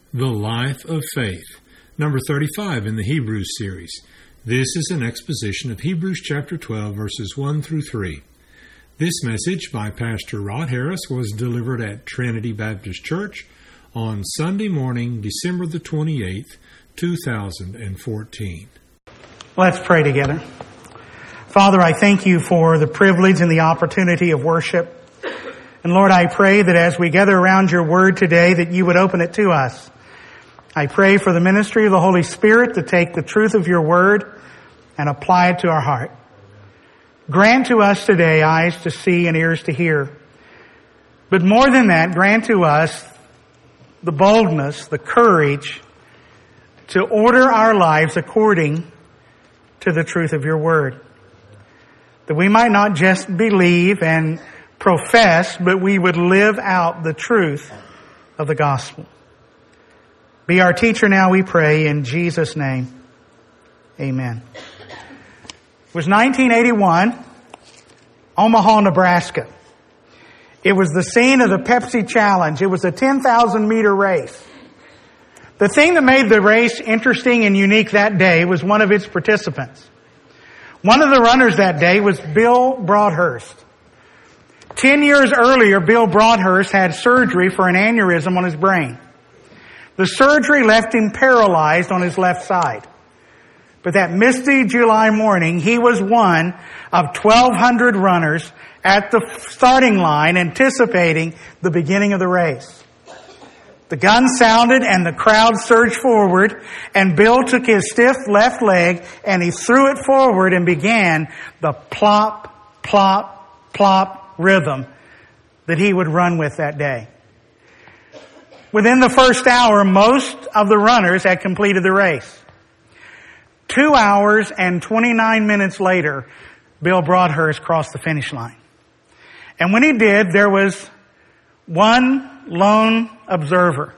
The Life of Faith, number 35 in the Hebrews series. This is an exposition of Hebrews chapter 12, verses 1 through 3. This message by Pastor Rod Harris was delivered at Trinity Baptist Church on Sunday morning, December the 28th, 2014. Let's pray together. Father, I thank you for the privilege and the opportunity of worship. And Lord, I pray that as we gather around your word today, that you would open it to us. I pray for the ministry of the Holy Spirit to take the truth of your word and apply it to our heart. Grant to us today eyes to see and ears to hear. But more than that, grant to us the boldness, the courage to order our lives according to the truth of your word. That we might not just believe and profess, but we would live out the truth of the gospel. Be our teacher now, we pray, in Jesus' name. Amen. It was 1981, Omaha, Nebraska. It was the scene of the Pepsi Challenge. It was a 10,000 meter race. The thing that made the race interesting and unique that day was one of its participants. One of the runners that day was Bill Broadhurst. 10 years earlier, Bill Broadhurst had surgery for an aneurysm on his brain. The surgery left him paralyzed on his left side. But that misty July morning, he was one of 1,200 runners at the starting line anticipating the beginning of the race. The gun sounded and the crowd surged forward, and Bill took his stiff left leg and he threw it forward and began the plop, plop, plop rhythm that he would run with that day. Within the first hour, most of the runners had completed the race. 2 hours and 29 minutes later, Bill Broadhurst crossed the finish line. And when he did, there was one lone observer.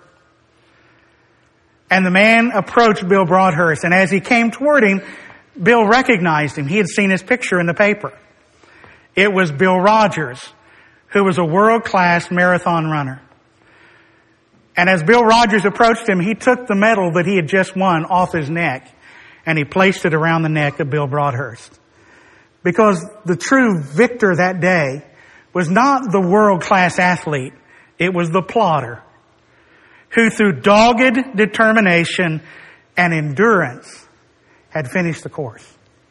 And the man approached Bill Broadhurst, and as he came toward him, Bill recognized him. He had seen his picture in the paper. It was Bill Rogers, who was a world-class marathon runner. And as Bill Rogers approached him, he took the medal that he had just won off his neck and he placed it around the neck of Bill Broadhurst. Because the true victor that day was not the world-class athlete, it was the plodder who through dogged determination and endurance had finished the course.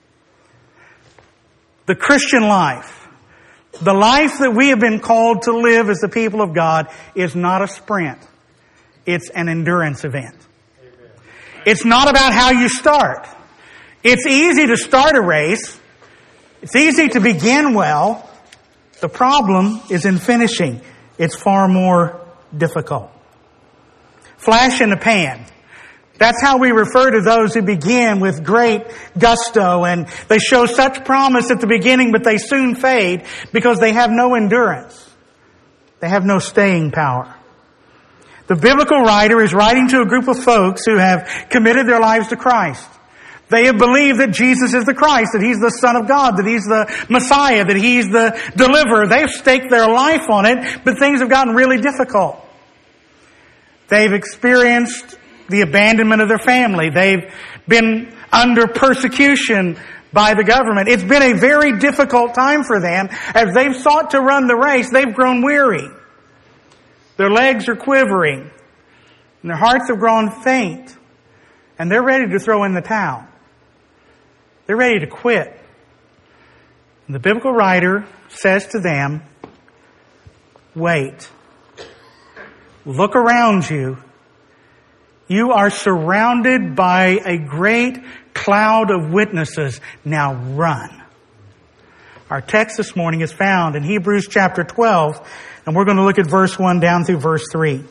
The Christian life, the life that we have been called to live as the people of God, is not a sprint. It's an endurance event. Amen. It's not about how you start. It's easy to start a race. It's easy to begin well. The problem is in finishing. It's far more difficult. Flash in the pan. That's how we refer to those who begin with great gusto and they show such promise at the beginning, but they soon fade because they have no endurance. They have no staying power. The biblical writer is writing to a group of folks who have committed their lives to Christ. They have believed that Jesus is the Christ, that He's the Son of God, that He's the Messiah, that He's the deliverer. They've staked their life on it, but things have gotten really difficult. They've experienced the abandonment of their family. They've been under persecution by the government. It's been a very difficult time for them. As they've sought to run the race, they've grown weary. Their legs are quivering, and their hearts have grown faint, and they're ready to throw in the towel. They're ready to quit. And the biblical writer says to them, wait. Look around you. You are surrounded by a great cloud of witnesses. Now run. Our text this morning is found in Hebrews chapter 12, and we're going to look at verse 1 down through verse 3.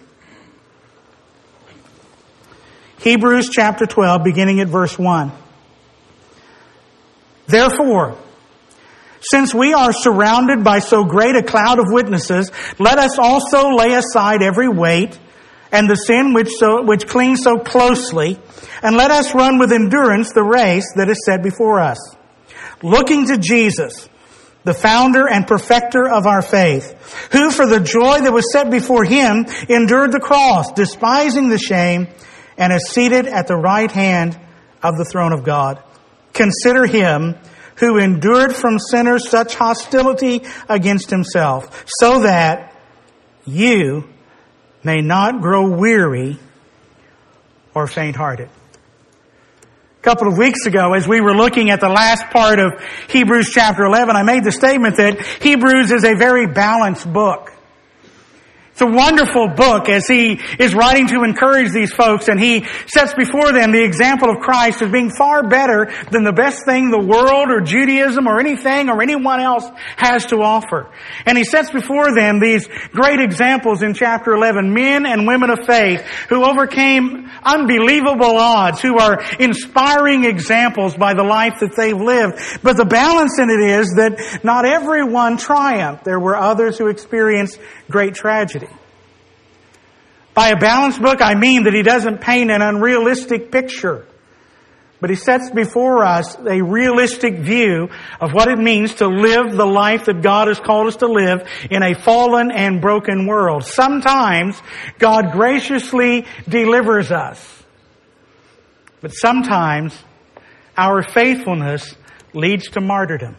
Hebrews chapter 12, beginning at verse 1. Therefore, since we are surrounded by so great a cloud of witnesses, let us also lay aside every weight and the sin which clings so closely, and let us run with endurance the race that is set before us, looking to Jesus, the founder and perfecter of our faith, who for the joy that was set before him endured the cross, despising the shame, and is seated at the right hand of the throne of God. Consider him who endured from sinners such hostility against himself, so that you may not grow weary or faint-hearted. A couple of weeks ago, as we were looking at the last part of Hebrews chapter 11, I made the statement that Hebrews is a very balanced book. It's a wonderful book as he is writing to encourage these folks, and he sets before them the example of Christ as being far better than the best thing the world or Judaism or anything or anyone else has to offer. And he sets before them these great examples in chapter 11, men and women of faith who overcame unbelievable odds, who are inspiring examples by the life that they've lived. But the balance in it is that not everyone triumphed. There were others who experienced great tragedy. By a balanced book, I mean that he doesn't paint an unrealistic picture, but he sets before us a realistic view of what it means to live the life that God has called us to live in a fallen and broken world. Sometimes God graciously delivers us, but sometimes our faithfulness leads to martyrdom.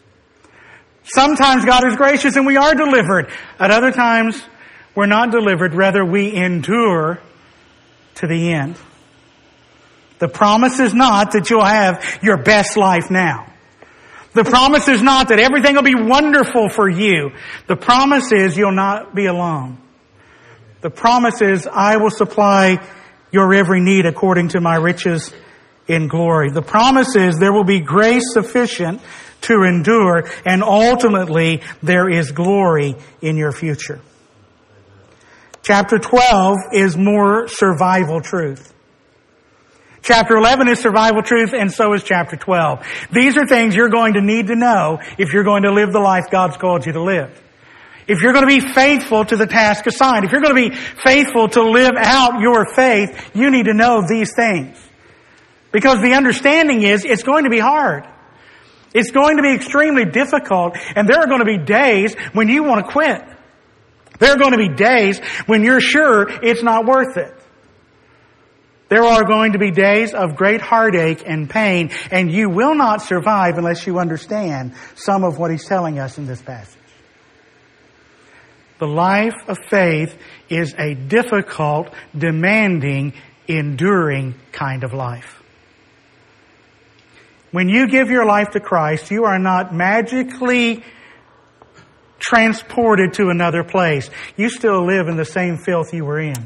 Sometimes God is gracious and we are delivered. At other times, we're not delivered. Rather, we endure to the end. The promise is not that you'll have your best life now. The promise is not that everything will be wonderful for you. The promise is you'll not be alone. The promise is I will supply your every need according to my riches in glory. The promise is there will be grace sufficient to endure, and ultimately there is glory in your future. Chapter 12 is more survival truth. Chapter 11 is survival truth, and so is chapter 12. These are things you're going to need to know if you're going to live the life God's called you to live. If you're going to be faithful to the task assigned, if you're going to be faithful to live out your faith, you need to know these things. Because the understanding is it's going to be hard. It's going to be extremely difficult, and there are going to be days when you want to quit. There are going to be days when you're sure it's not worth it. There are going to be days of great heartache and pain, and you will not survive unless you understand some of what he's telling us in this passage. The life of faith is a difficult, demanding, enduring kind of life. When you give your life to Christ, you are not magically transported to another place. You still live in the same filth you were in.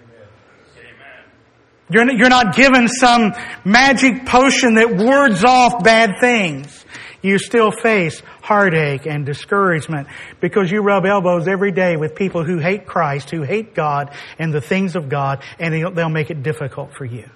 You're not given some magic potion that wards off bad things. You still face heartache and discouragement because you rub elbows every day with people who hate Christ, who hate God and the things of God, and they'll make it difficult for you.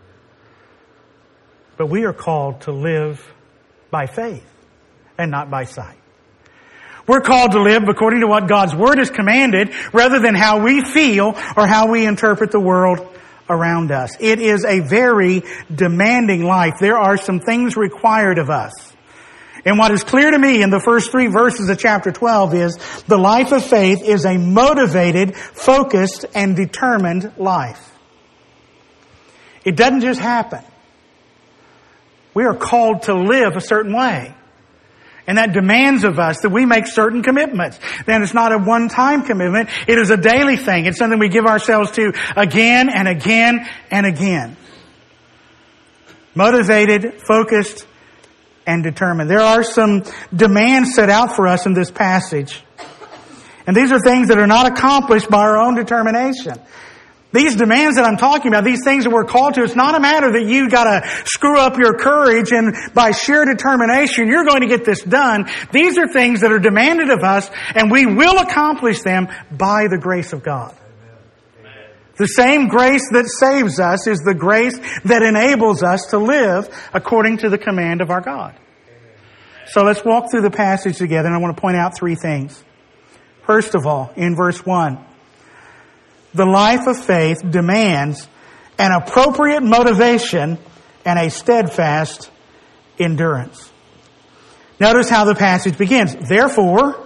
But we are called to live by faith and not by sight. We're called to live according to what God's Word has commanded rather than how we feel or how we interpret the world around us. It is a very demanding life. There are some things required of us. And what is clear to me in the first 3 verses of chapter 12 is the life of faith is a motivated, focused, and determined life. It doesn't just happen. We are called to live a certain way. And that demands of us that we make certain commitments. Then it's not a one-time commitment. It is a daily thing. It's something we give ourselves to again and again and again. Motivated, focused, and determined. There are some demands set out for us in this passage. And these are things that are not accomplished by our own determination. These demands that I'm talking about, these things that we're called to, it's not a matter that you got to screw up your courage and by sheer determination you're going to get this done. These are things that are demanded of us, and we will accomplish them by the grace of God. Amen. The same grace that saves us is the grace that enables us to live according to the command of our God. Amen. So let's walk through the passage together, and I want to point out 3 things. First of all, in verse 1, the life of faith demands an appropriate motivation and a steadfast endurance. Notice how the passage begins. Therefore,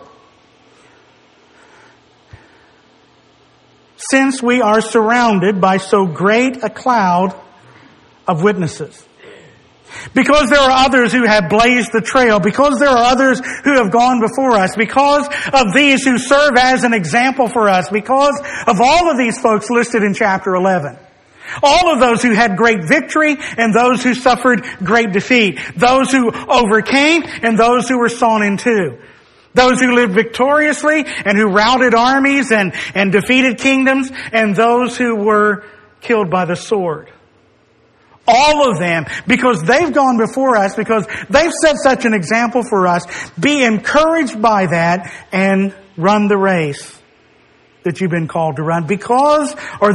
since we are surrounded by so great a cloud of witnesses. Because there are others who have blazed the trail, because there are others who have gone before us, because of these who serve as an example for us, because of all of these folks listed in chapter 11. All of those who had great victory and those who suffered great defeat. Those who overcame and those who were sawn in two. Those who lived victoriously and who routed armies and defeated kingdoms, and those who were killed by the sword. All of them, because they've gone before us, because they've set such an example for us, be encouraged by that and run the race that you've been called to run. Because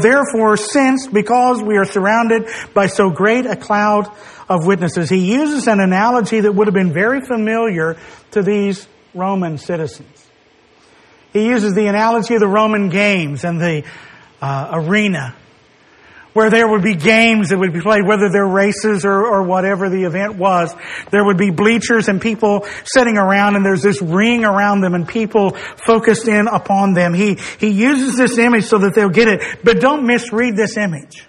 we are surrounded by so great a cloud of witnesses. He uses an analogy that would have been very familiar to these Roman citizens. He uses the analogy of the Roman games and the arena, where there would be games that would be played, whether they're races or whatever the event was. There would be bleachers and people sitting around, and there's this ring around them and people focused in upon them. He uses this image so that they'll get it, but don't misread this image.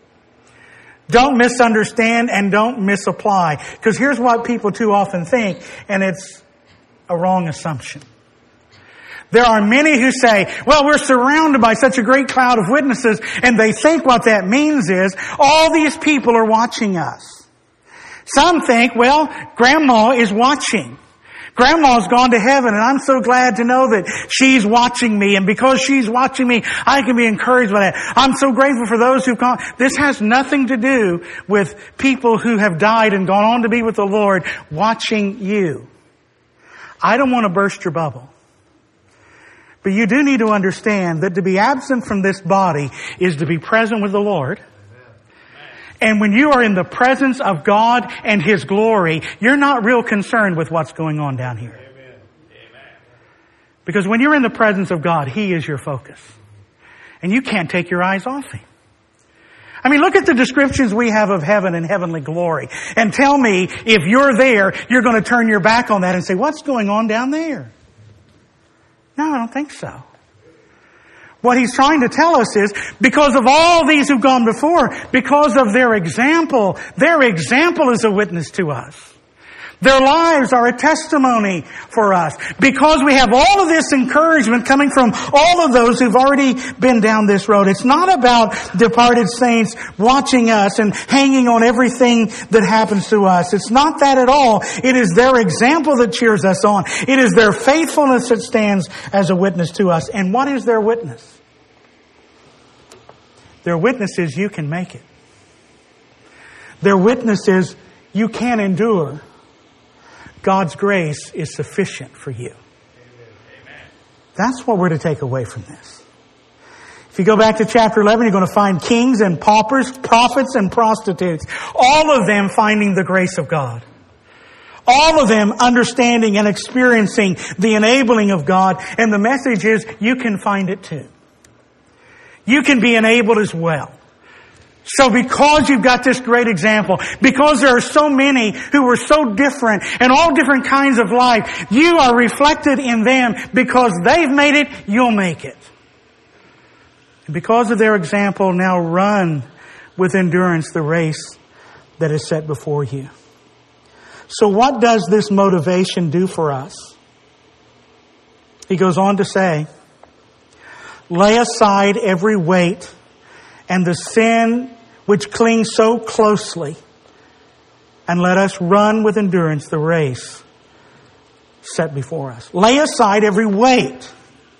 Don't misunderstand and don't misapply. Because here's what people too often think, and it's a wrong assumption. There are many who say, well, we're surrounded by such a great cloud of witnesses, and they think what that means is all these people are watching us. Some think, well, Grandma is watching. Grandma's gone to heaven, and I'm so glad to know that she's watching me, and because she's watching me, I can be encouraged by that. I'm so grateful for those who've gone. This has nothing to do with people who have died and gone on to be with the Lord watching you. I don't want to burst your bubble. But you do need to understand that to be absent from this body is to be present with the Lord. And when you are in the presence of God and His glory, you're not real concerned with what's going on down here. Because when you're in the presence of God, He is your focus. And you can't take your eyes off Him. I mean, look at the descriptions we have of heaven and heavenly glory. And tell me, if you're there, you're going to turn your back on that and say, what's going on down there? No, I don't think so. What he's trying to tell us is, because of all these who've gone before, because of their example is a witness to us. Their lives are a testimony for us. Because we have all of this encouragement coming from all of those who've already been down this road. It's not about departed saints watching us and hanging on everything that happens to us. It's not that at all. It is their example that cheers us on. It is their faithfulness that stands as a witness to us. And what is their witness? Their witness is you can make it. Their witness is you can endure. God's grace is sufficient for you. Amen. That's what we're to take away from this. If you go back to chapter 11, you're going to find kings and paupers, prophets and prostitutes. All of them finding the grace of God. All of them understanding and experiencing the enabling of God. And the message is, you can find it too. You can be enabled as well. So because you've got this great example, because there are so many who are so different and all different kinds of life, you are reflected in them. Because they've made it, you'll make it. And because of their example, now run with endurance the race that is set before you. So what does this motivation do for us? He goes on to say, lay aside every weight and the sin which clings so closely, and let us run with endurance the race set before us. Lay aside every weight.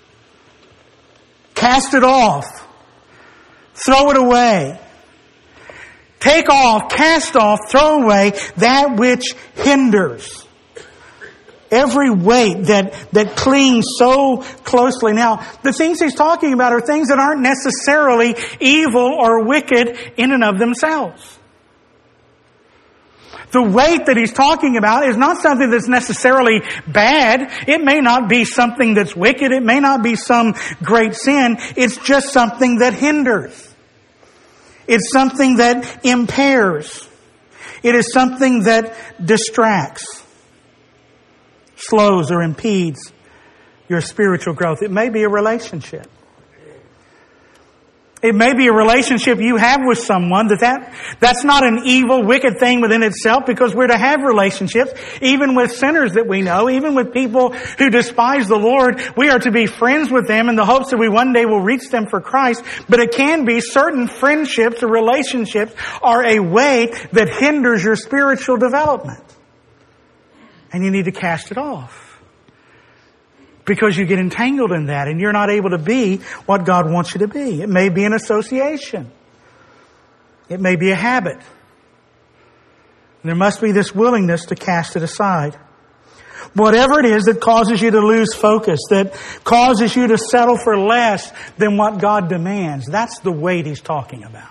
Cast it off. Throw it away. Take off, cast off, throw away that which hinders. Every weight that clings so closely. Now, the things he's talking about are things that aren't necessarily evil or wicked in and of themselves. The weight that he's talking about is not something that's necessarily bad. It may not be something that's wicked. It may not be some great sin. It's just something that hinders. It's something that impairs. It is something that distracts. slows or impedes your spiritual growth? It may be a relationship. It may be a relationship you have with someone that's not an evil, wicked thing within itself, because we're to have relationships, even with sinners that we know, even with people who despise the Lord. We are to be friends with them in the hopes that we one day will reach them for Christ. But it can be certain friendships or relationships are a weight that hinders your spiritual development. And you need to cast it off. Because you get entangled in that and you're not able to be what God wants you to be. It may be an association. It may be a habit. There must be this willingness to cast it aside. Whatever it is that causes you to lose focus, that causes you to settle for less than what God demands, that's the weight He's talking about.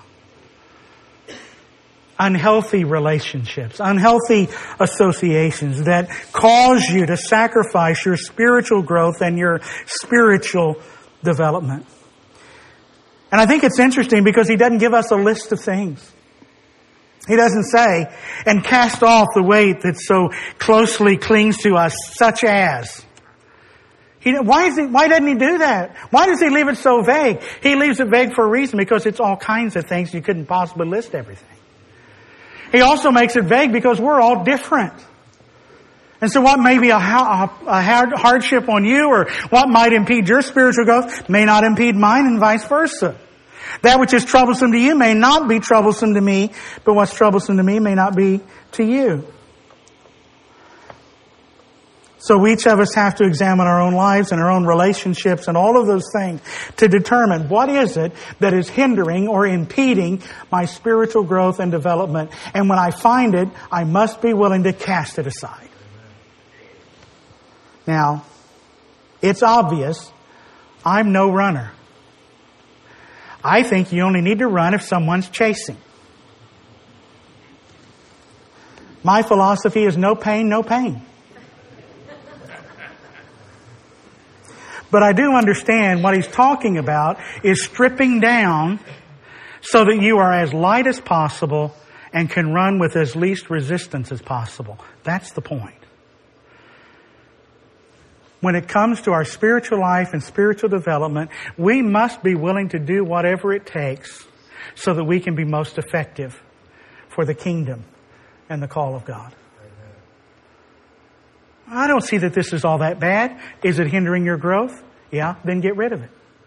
Unhealthy relationships, unhealthy associations that cause you to sacrifice your spiritual growth and your spiritual development. And I think it's interesting because He doesn't give us a list of things. He doesn't say, and cast off the weight that so closely clings to us, such as. Why doesn't He do that? Why does He leave it so vague? He leaves it vague for a reason, because it's all kinds of things. You couldn't possibly list everything. He also makes it vague because we're all different. And so what may be a hardship on you, or what might impede your spiritual growth, may not impede mine, and vice versa. That which is troublesome to you may not be troublesome to me, but what's troublesome to me may not be to you. So each of us have to examine our own lives and our own relationships and all of those things to determine what is it that is hindering or impeding my spiritual growth and development. And when I find it, I must be willing to cast it aside. Now, it's obvious I'm no runner. I think you only need to run if someone's chasing. My philosophy is no pain, no pain. But I do understand what he's talking about is stripping down so that you are as light as possible and can run with as least resistance as possible. That's the point. When it comes to our spiritual life and spiritual development, we must be willing to do whatever it takes so that we can be most effective for the kingdom and the call of God. I don't see that this is all that bad. Is it hindering your growth? Yeah, then get rid of it.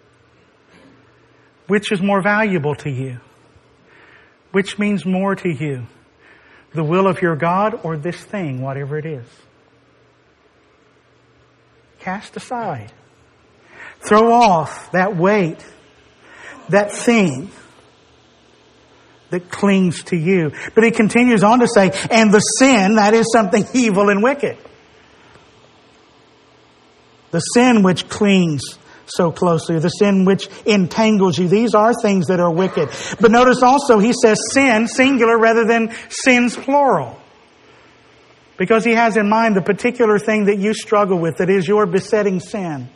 Which is more valuable to you? Which means more to you? The will of your God or this thing, whatever it is? Cast aside. Throw off that weight, that thing that clings to you. But he continues on to say, and the sin, that is something evil and wicked. The sin which clings so closely, the sin which entangles you. These are things that are wicked. But notice also he says sin, singular, rather than sins, plural. Because he has in mind the particular thing that you struggle with, that is your besetting sin.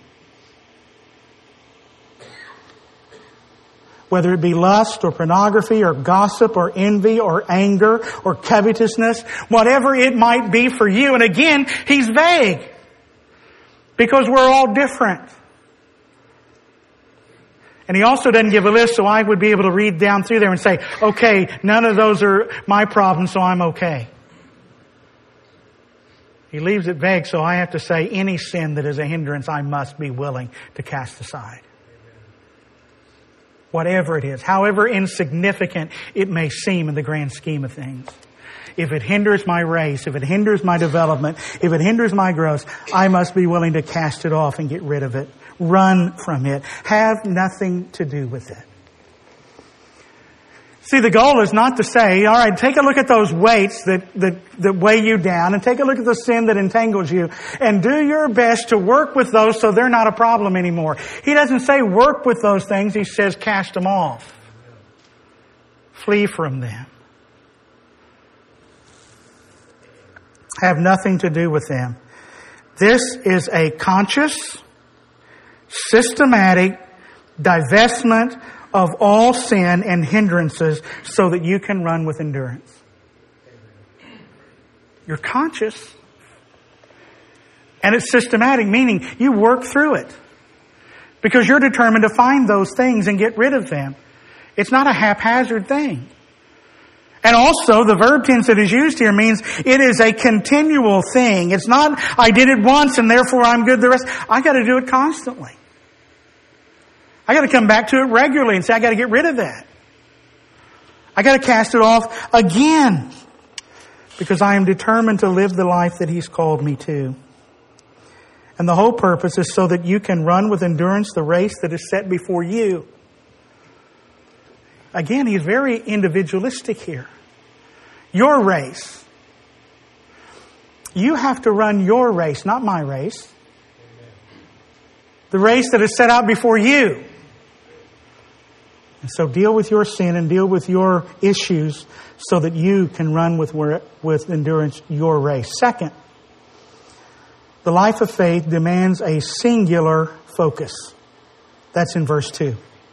Whether it be lust or pornography or gossip or envy or anger or covetousness, whatever it might be for you. And again, he's vague. Because we're all different. And he also doesn't give a list, so I would be able to read down through there and say, okay, none of those are my problems, so I'm okay. He leaves it vague, so I have to say any sin that is a hindrance, I must be willing to cast aside. Whatever it is, however insignificant it may seem in the grand scheme of things. If it hinders my race, if it hinders my development, if it hinders my growth, I must be willing to cast it off and get rid of it. Run from it. Have nothing to do with it. See, the goal is not to say, all right, take a look at those weights that weigh you down and take a look at the sin that entangles you and do your best to work with those so they're not a problem anymore. He doesn't say work with those things. He says cast them off. Flee from them. Have nothing to do with them. This is a conscious, systematic divestment of all sin and hindrances so that you can run with endurance. You're conscious. And it's systematic, meaning you work through it. Because you're determined to find those things and get rid of them. It's not a haphazard thing. And also, the verb tense that is used here means it is a continual thing. It's not, I did it once and therefore I'm good the rest. I got to do it constantly. I got to come back to it regularly and say, I got to get rid of that. I got to cast it off again. Because I am determined to live the life that He's called me to. And the whole purpose is so that you can run with endurance the race that is set before you. Again, He's very individualistic here. Your race. You have to run your race, not my race. The race that is set out before you. And so deal with your sin and deal with your issues so that you can run with endurance your race. Second, the life of faith demands a singular focus. That's in verse 2.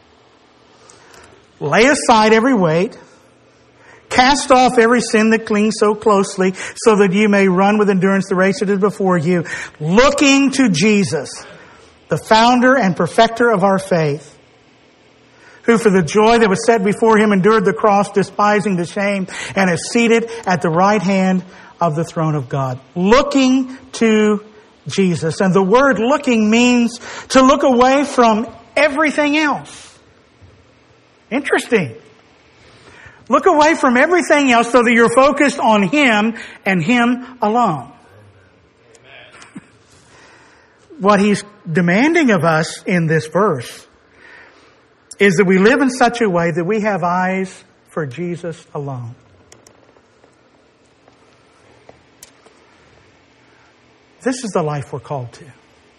Lay aside every weight. Cast off every sin that clings so closely so that you may run with endurance the race that is before you. Looking to Jesus, the founder and perfecter of our faith, who for the joy that was set before Him endured the cross, despising the shame, and is seated at the right hand of the throne of God. Looking to Jesus. And the word looking means to look away from everything else. Interesting. Look away from everything else so that you're focused on Him and Him alone. What He's demanding of us in this verse is that we live in such a way that we have eyes for Jesus alone. This is the life we're called to.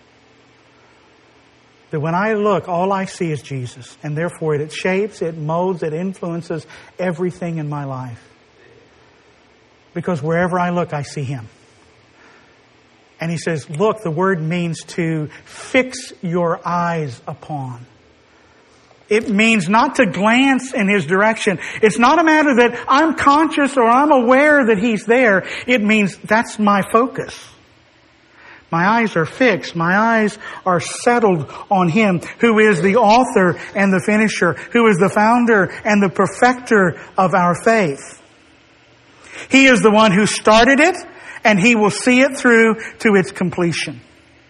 That when I look, all I see is Jesus. And therefore it shapes, it molds, it influences everything in my life. Because wherever I look, I see Him. And He says, look, the word means to fix your eyes upon. It means not to glance in His direction. It's not a matter that I'm conscious or I'm aware that He's there. It means that's my focus. My eyes are fixed. My eyes are settled on Him who is the author and the finisher, who is the founder and the perfecter of our faith. He is the one who started it, and He will see it through to its completion.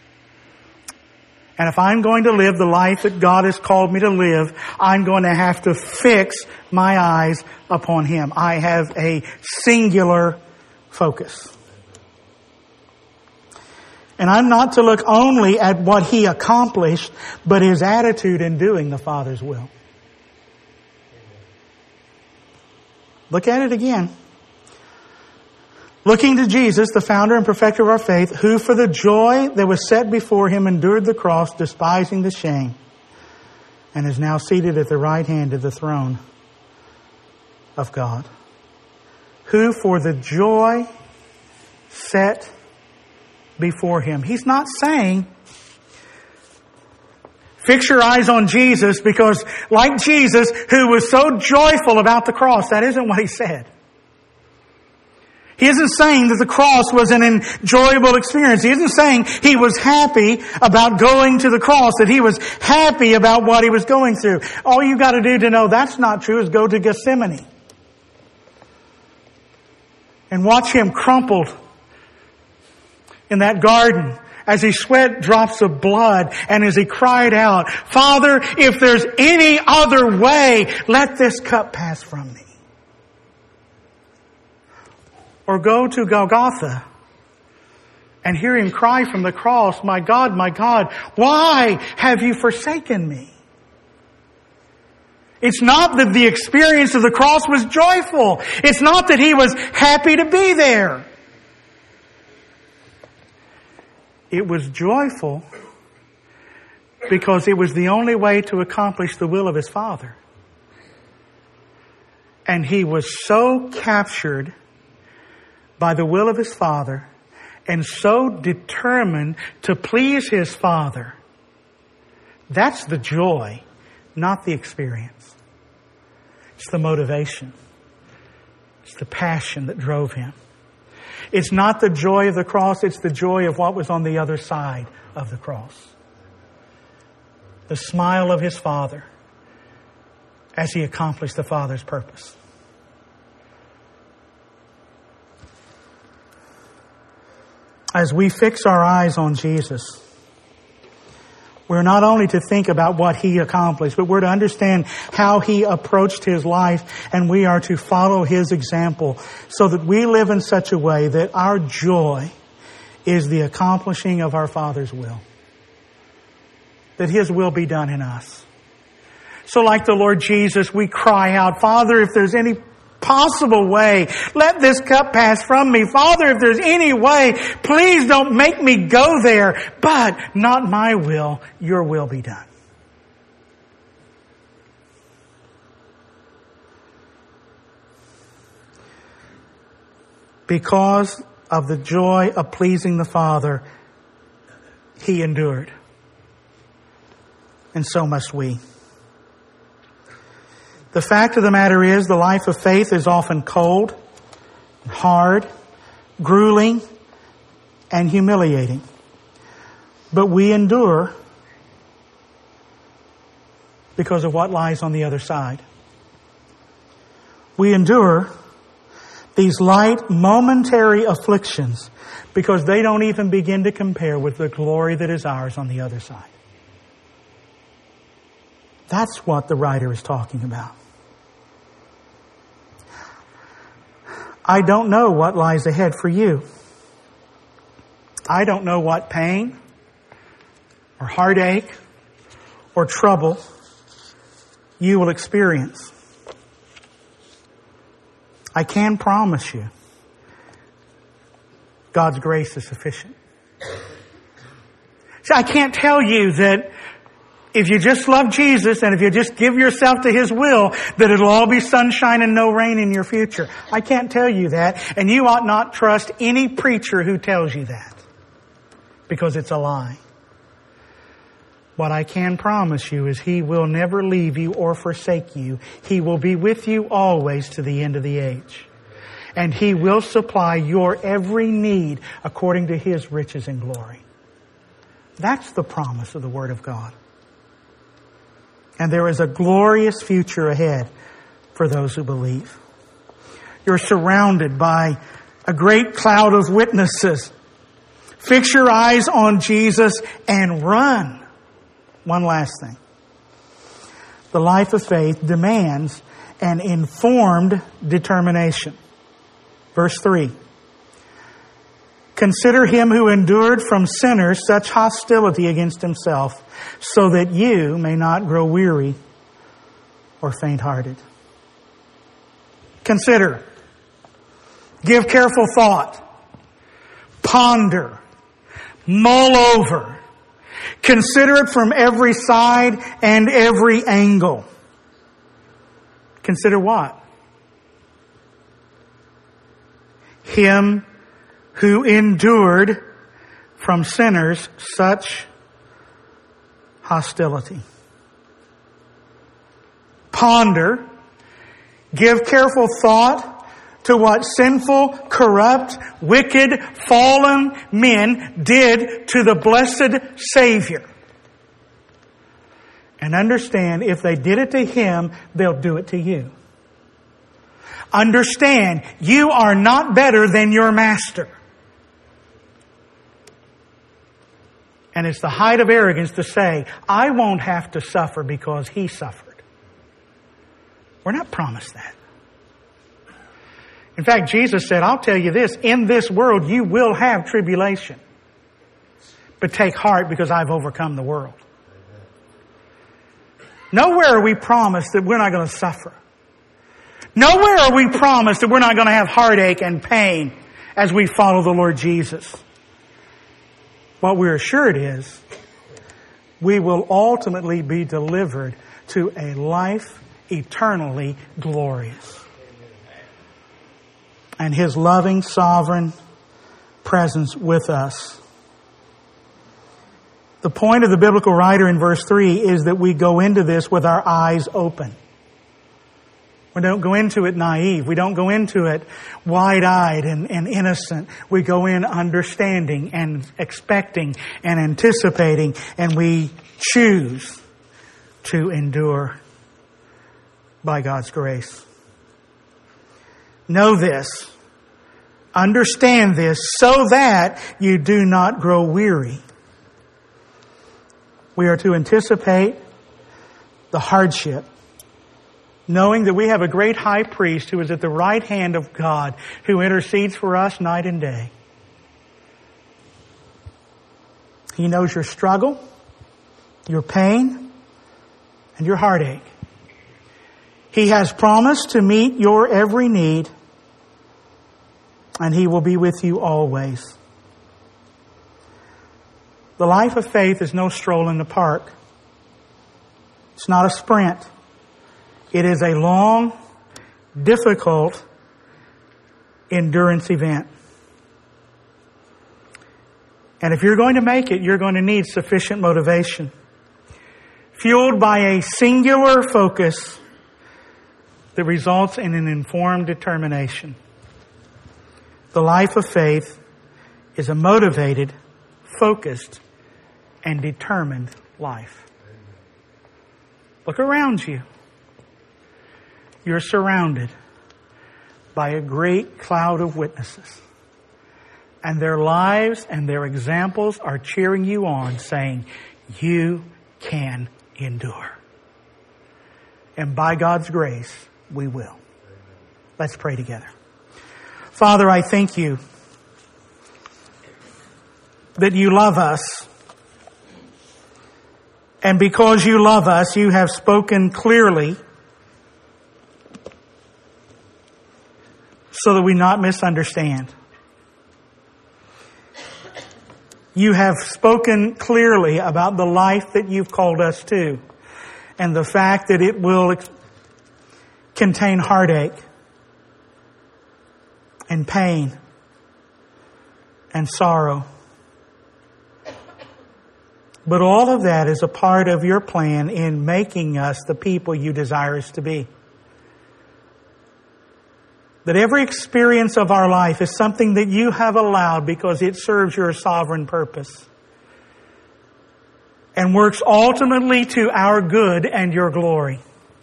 And if I'm going to live the life that God has called me to live, I'm going to have to fix my eyes upon Him. I have a singular focus. And I'm not to look only at what He accomplished, but His attitude in doing the Father's will. Look at it again. Looking to Jesus, the founder and perfecter of our faith, who for the joy that was set before Him endured the cross, despising the shame, and is now seated at the right hand of the throne of God. Who for the joy set before Him. He's not saying, fix your eyes on Jesus because like Jesus, who was so joyful about the cross. That isn't what He said. He isn't saying that the cross was an enjoyable experience. He isn't saying He was happy about going to the cross, that He was happy about what He was going through. All you got to do to know that's not true is go to Gethsemane and watch Him crumpled in that garden as He sweat drops of blood and as He cried out, Father, if there's any other way, let this cup pass from me. Or go to Golgotha and hear Him cry from the cross, my God, why have you forsaken me? It's not that the experience of the cross was joyful. It's not that He was happy to be there. It was joyful because it was the only way to accomplish the will of His Father. And He was so captured by the will of His Father and so determined to please His Father. That's the joy, not the experience. It's the motivation. It's the passion that drove Him. It's not the joy of the cross, it's the joy of what was on the other side of the cross. The smile of His Father as He accomplished the Father's purpose. As we fix our eyes on Jesus, we're not only to think about what He accomplished, but we're to understand how He approached His life, and we are to follow His example so that we live in such a way that our joy is the accomplishing of our Father's will. That His will be done in us. So like the Lord Jesus, we cry out, Father, if there's any possible way, let this cup pass from me. Father, if there's any way, please don't make me go there. But not my will, your will be done. Because of the joy of pleasing the Father, He endured. And so must we. The fact of the matter is, the life of faith is often cold, hard, grueling, and humiliating. But we endure because of what lies on the other side. We endure these light, momentary afflictions because they don't even begin to compare with the glory that is ours on the other side. That's what the writer is talking about. I don't know what lies ahead for you. I don't know what pain or heartache or trouble you will experience. I can promise you God's grace is sufficient. See, I can't tell you that if you just love Jesus and if you just give yourself to His will, that it'll all be sunshine and no rain in your future. I can't tell you that, and you ought not trust any preacher who tells you that, because it's a lie. What I can promise you is He will never leave you or forsake you. He will be with you always to the end of the age. And He will supply your every need according to His riches and glory. That's the promise of the Word of God. And there is a glorious future ahead for those who believe. You're surrounded by a great cloud of witnesses. Fix your eyes on Jesus and run. One last thing. The life of faith demands an informed determination. Verse 3. Consider Him who endured from sinners such hostility against Himself, so that you may not grow weary or faint-hearted. Consider. Give careful thought. Ponder. Mull over. Consider it from every side and every angle. Consider what? Him who endured from sinners such hostility. Ponder, give careful thought to what sinful, corrupt, wicked, fallen men did to the blessed Savior. And understand, if they did it to Him, they'll do it to you. Understand, you are not better than your Master. And it's the height of arrogance to say, I won't have to suffer because He suffered. We're not promised that. In fact, Jesus said, I'll tell you this, in this world you will have tribulation. But take heart because I've overcome the world. Nowhere are we promised that we're not going to suffer. Nowhere are we promised that we're not going to have heartache and pain as we follow the Lord Jesus. What we're assured is we will ultimately be delivered to a life eternally glorious. And His loving, sovereign presence with us. The point of the biblical writer in verse 3 is that we go into this with our eyes open. We don't go into it naive. We don't go into it wide-eyed and innocent. We go in understanding and expecting and anticipating, and we choose to endure by God's grace. Know this. Understand this so that you do not grow weary. We are to anticipate the hardship, knowing that we have a great high priest who is at the right hand of God, who intercedes for us night and day. He knows your struggle, your pain, and your heartache. He has promised to meet your every need, and He will be with you always. The life of faith is no stroll in the park. It's not a sprint. It is a long, difficult endurance event. And if you're going to make it, you're going to need sufficient motivation, fueled by a singular focus that results in an informed determination. The life of faith is a motivated, focused, and determined life. Look around you. You're surrounded by a great cloud of witnesses. And their lives and their examples are cheering you on, saying, you can endure. And by God's grace, we will. Let's pray together. Father, I thank you that you love us. And because you love us, you have spoken clearly so that we not misunderstand. You have spoken clearly about the life that you've called us to, and the fact that it will contain heartache and pain and sorrow. But all of that is a part of your plan in making us the people you desire us to be. That every experience of our life is something that you have allowed because it serves your sovereign purpose and works ultimately to our good and your glory.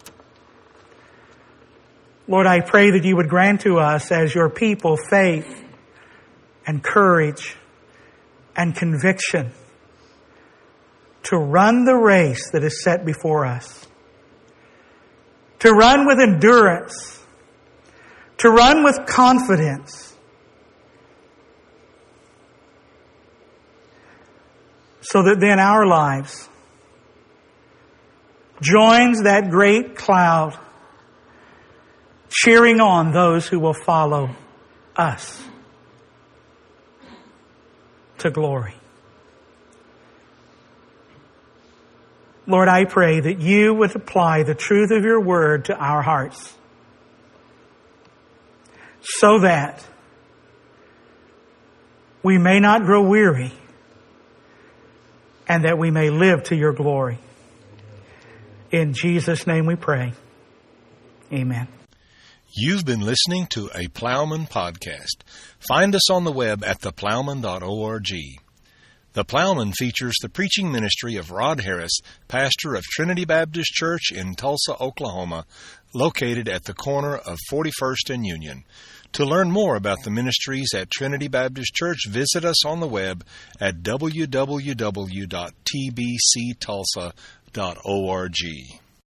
Lord, I pray that you would grant to us as your people faith and courage and conviction to run the race that is set before us, to run with endurance, to run with confidence, so that then our lives joins that great cloud cheering on those who will follow us to glory. Lord, I pray that you would apply the truth of your word to our hearts so that we may not grow weary and that we may live to your glory. In Jesus' name we pray. Amen. You've been listening to a Plowman podcast. Find us on the web at theplowman.org. The Plowman features the preaching ministry of Rod Harris, pastor of Trinity Baptist Church in Tulsa, Oklahoma, located at the corner of 41st and Union. To learn more about the ministries at Trinity Baptist Church, visit us on the web at www.tbctulsa.org.